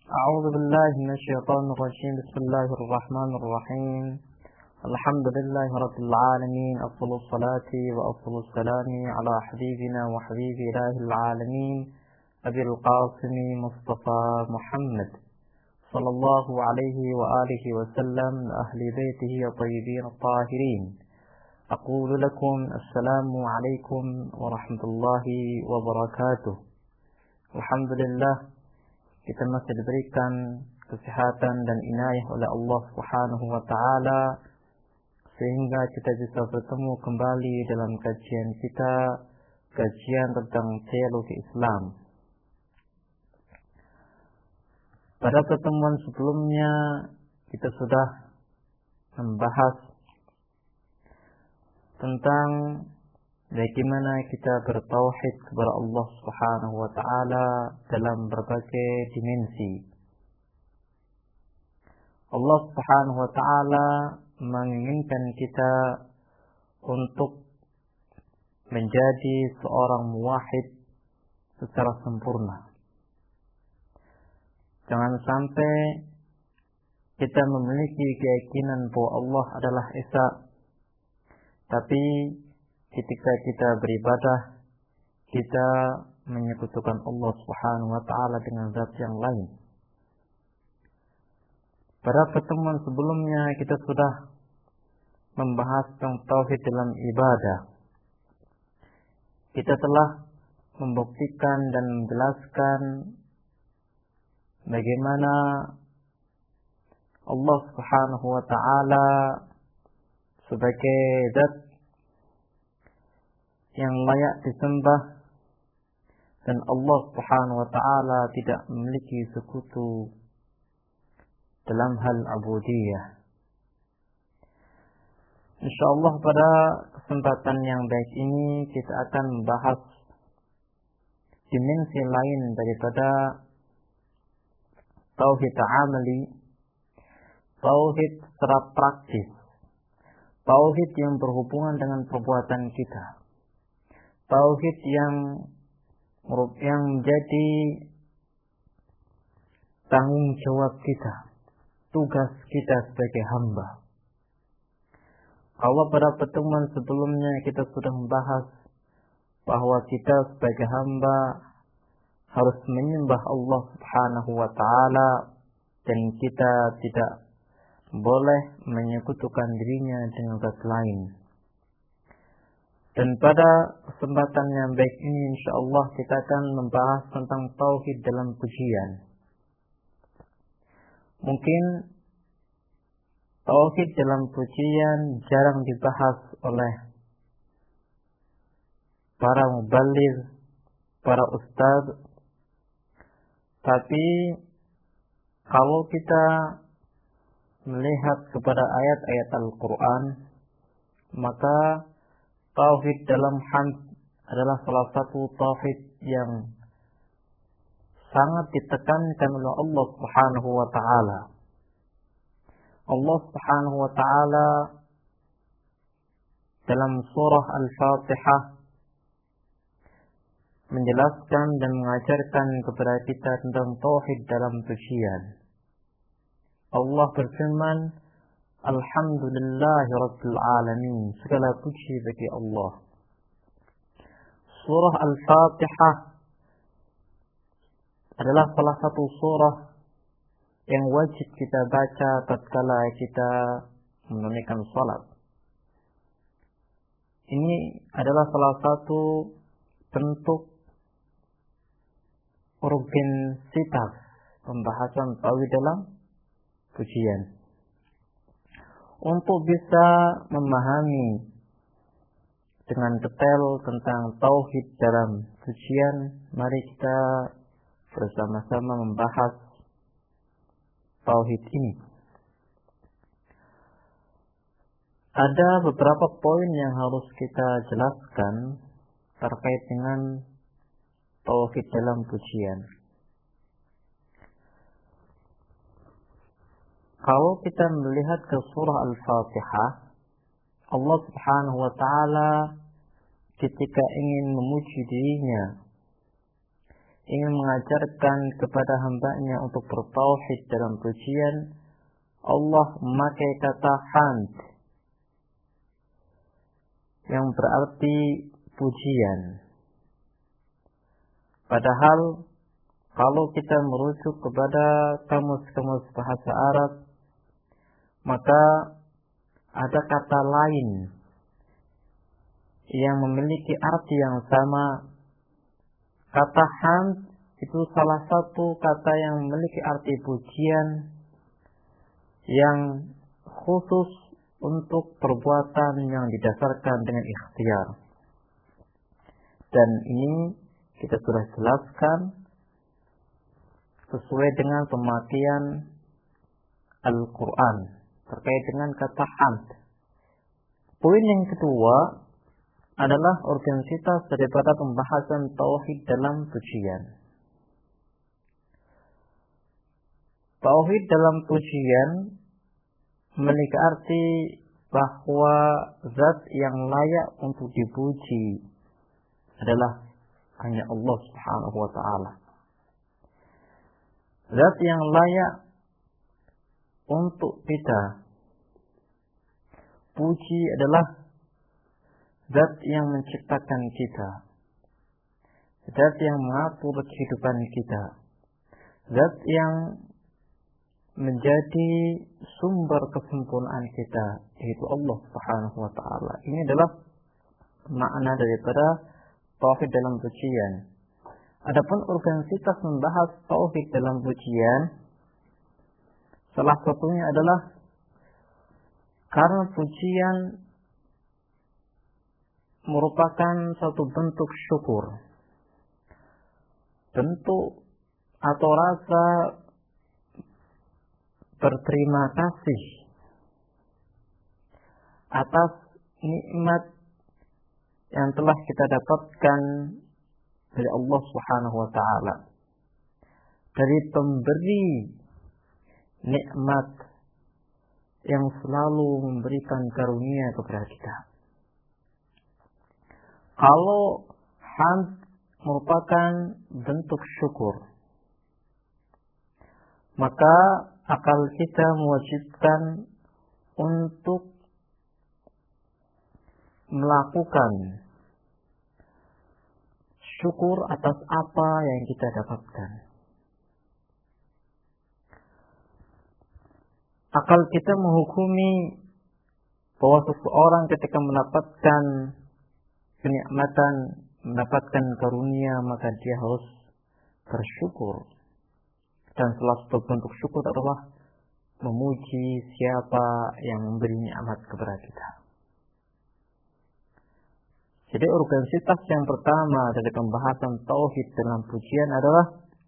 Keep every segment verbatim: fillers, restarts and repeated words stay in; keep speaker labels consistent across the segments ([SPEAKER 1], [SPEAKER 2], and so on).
[SPEAKER 1] أعوذ بالله من الشيطان الرجيم. بسم الله الرحمن الرحيم. الحمد لله رب العالمين، أفضل الصلاة وأفضل السلام على حبيبنا وحبيب إله العالمين أبي القاسم مصطفى محمد صلى الله عليه وآله وسلم أهل بيته الطيبين الطاهرين. أقول لكم السلام عليكم ورحمة الله وبركاته. الحمد لله, kita masih diberikan kesehatan dan inayah oleh Allah Subhanahu wa taala sehingga kita bisa bertemu kembali dalam kajian kita, kajian tentang teologi Islam. Pada pertemuan sebelumnya kita sudah membahas tentang bagaimana kita bertauhid kepada Allah Subhanahu wa taala dalam berbagai dimensi. Allah Subhanahu wa taala menginginkan kita untuk menjadi seorang muwahhid secara sempurna. Jangan sampai kita memiliki keyakinan bahwa Allah adalah Esa, tapi ketika kita beribadah, kita menyekutukan Allah Subhanahu wa taala dengan zat yang lain. Pada pertemuan sebelumnya kita sudah membahas tentang tauhid dalam ibadah. Kita telah membuktikan dan menjelaskan bagaimana Allah Subhanahu wa taala sebagai zat yang layak disembah, dan Allah Subhanahu wa taala tidak memiliki sekutu dalam hal ubudiyah. Insyaallah pada kesempatan yang baik ini kita akan membahas dimensi lain daripada tauhid amali, tauhid secara praktis, tauhid yang berhubungan dengan perbuatan kita, tauhid yang yang menjadi tanggung jawab kita, tugas kita sebagai hamba. Kalau pada pertemuan sebelumnya kita sudah membahas bahwa kita sebagai hamba harus menyembah Allah Subhanahu wa taala dan kita tidak boleh menyekutukan dirinya dengan zat lain. Dan pada kesempatan yang baik ini insyaallah kita akan membahas tentang tauhid dalam pujian. Mungkin tauhid dalam pujian jarang dibahas oleh para muballigh, para ustadz. Tapi kalau kita melihat kepada ayat-ayat Al-Quran, maka tauhid dalam hamd adalah salah satu tauhid yang sangat ditekankan oleh Allah Subhanahu wa taala. Allah Subhanahu wa taala dalam surah Al-Fatihah menjelaskan dan mengajarkan kepada kita tentang tauhid dalam pujian. Allah berfirman, Alhamdulillahi Rabbil Alamin, segala puji bagi Allah. Surah Al-Fatihah adalah salah satu surah yang wajib kita baca tatkala kita menunaikan salat. Ini adalah salah satu bentuk urgensitas pembahasan tauhid dalam pujian. Untuk bisa memahami dengan detail tentang tauhid dalam pujian, mari kita bersama-sama membahas tauhid ini. Ada beberapa poin yang harus kita jelaskan terkait dengan tauhid dalam pujian. Kalau kita melihat ke surah Al-Fatihah, Allah Subhanahu wa taala ketika ingin memuji dirinya, ingin mengajarkan kepada hambanya untuk bertauhid dalam pujian, Allah memakai kata hamd yang berarti pujian. Padahal kalau kita merujuk kepada kamus-kamus bahasa Arab, maka ada kata lain yang memiliki arti yang sama. Kata hamd itu salah satu kata yang memiliki arti pujian yang khusus untuk perbuatan yang didasarkan dengan ikhtiar. Dan ini kita sudah jelaskan sesuai dengan pemakaian Al-Quran terkait dengan kata hamd. Poin yang kedua adalah organisitas daripada pembahasan tauhid dalam pujian. Tauhid dalam pujian memiliki arti bahwa zat yang layak untuk dipuji adalah hanya Allah Subhanahu wa ta'ala. Zat yang layak untuk kita puji adalah zat yang menciptakan kita, zat yang mengatur kehidupan kita, zat yang menjadi sumber kesempurnaan kita, yaitu Allah Subhanahu wa ta'ala. Ini adalah makna daripada tauhid dalam pujian. Adapun organisitas membahas tauhid dalam pujian, salah satunya adalah karena pujian merupakan satu bentuk syukur, bentuk atau rasa berterima kasih atas nikmat yang telah kita dapatkan dari Allah Subhanahu wa ta'ala, dari pemberi nikmat yang selalu memberikan karunia kepada kita. Kalau hamd merupakan bentuk syukur, maka akal kita mewajibkan untuk melakukan syukur atas apa yang kita dapatkan. Akal kita menghukumi bahwa seseorang ketika mendapatkan kenikmatan, mendapatkan karunia, maka dia harus bersyukur. Dan salah satu bentuk syukur adalah memuji siapa yang memberi nikmat kepada kita. Jadi organisitas yang pertama dari pembahasan tauhid dalam pujian adalah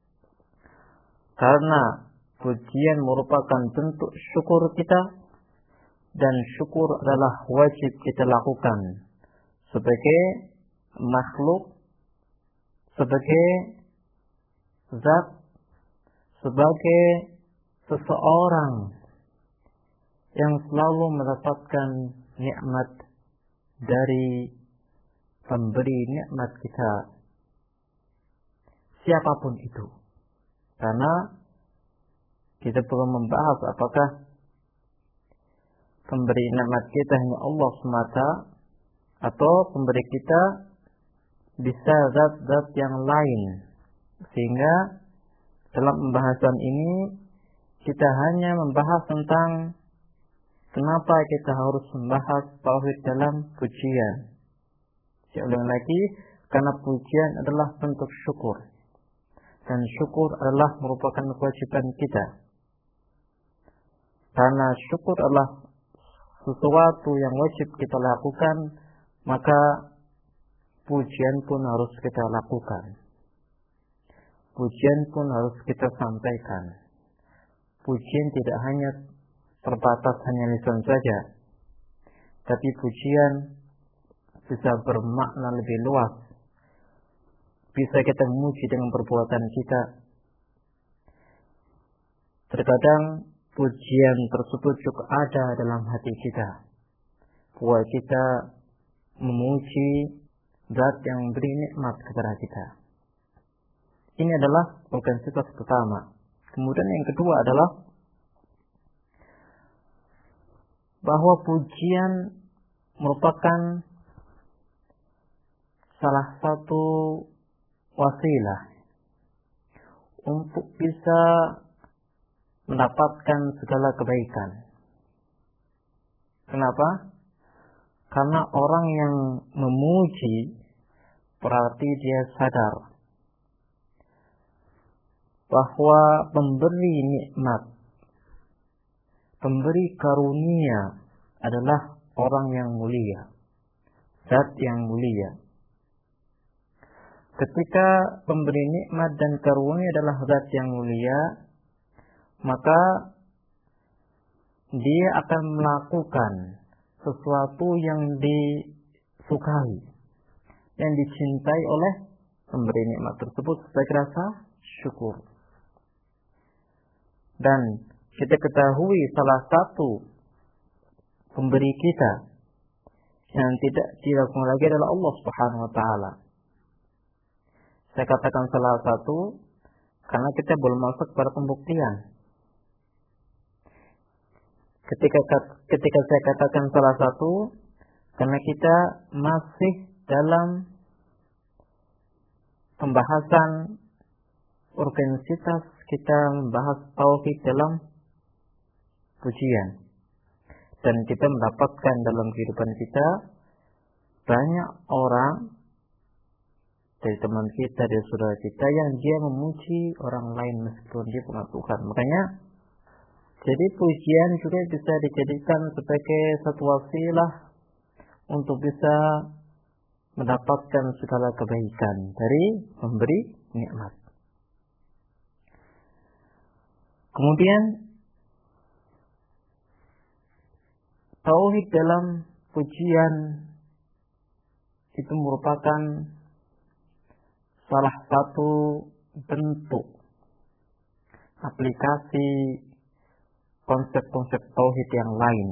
[SPEAKER 1] karena pujian merupakan bentuk syukur kita, dan syukur adalah wajib kita lakukan sebagai makhluk, sebagai zat, sebagai seseorang yang selalu mendapatkan nikmat dari pemberi nikmat kita, siapapun itu. Karena kita perlu membahas apakah pemberi nikmat kita hanya Allah semata, atau pemberi kita bisa zat-zat yang lain. Sehingga dalam pembahasan ini kita hanya membahas tentang kenapa kita harus membahas tauhid dalam pujian. Saya ulang lagi, karena pujian adalah bentuk syukur, dan syukur adalah merupakan kewajiban kita. Karena syukur adalah sesuatu yang wajib kita lakukan, maka pujian pun harus kita lakukan. Pujian pun harus kita sampaikan. Pujian tidak hanya terbatas hanya lisan saja, tapi pujian bisa bermakna lebih luas. Bisa kita memuji dengan perbuatan kita. Terkadang pujian tersebut juga ada dalam hati kita, bahwa kita memuji zat yang beri nikmat kepada kita. Ini adalah intensitas pertama. Kemudian yang kedua adalah bahwa pujian merupakan salah satu wasilah untuk bisa mendapatkan segala kebaikan. Kenapa? Karena orang yang memuji berarti dia sadar bahwa pemberi nikmat, pemberi karunia adalah orang yang mulia, zat yang mulia. Ketika pemberi nikmat dan karunia adalah zat yang mulia, maka dia akan melakukan sesuatu yang disukai, yang dicintai oleh pemberi nikmat tersebut sebagai rasa syukur. Dan kita ketahui salah satu pemberi kita yang tidak dilakukan lagi adalah Allah Subhanahu wa taala. Saya katakan salah satu karena kita belum masuk pada pembuktian. Ketika ketika saya katakan salah satu karena kita masih dalam pembahasan urgensitas kita membahas tauhid dalam pujian. Dan kita mendapatkan dalam kehidupan kita banyak orang dari teman kita, dari saudara kita yang dia memuji orang lain meskipun dia bukan Tuhan. Makanya jadi pujian juga bisa dijadikan sebagai satu wasilah untuk bisa mendapatkan segala kebaikan dari memberi nikmat. Kemudian tauhid dalam pujian itu merupakan salah satu bentuk aplikasi konsep-konsep tauhid yang lain.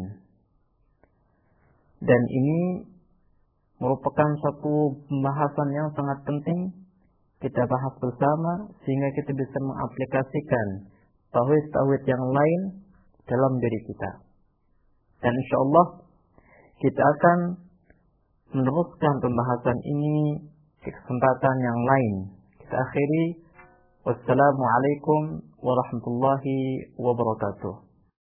[SPEAKER 1] Dan ini merupakan satu pembahasan yang sangat penting kita bahas bersama sehingga kita bisa mengaplikasikan tauhid-tauhid yang lain dalam diri kita. Dan insya Allah kita akan meneruskan pembahasan ini di kesempatan yang lain. Kita akhiri. Wassalamualaikum warahmatullahi wabarakatuh.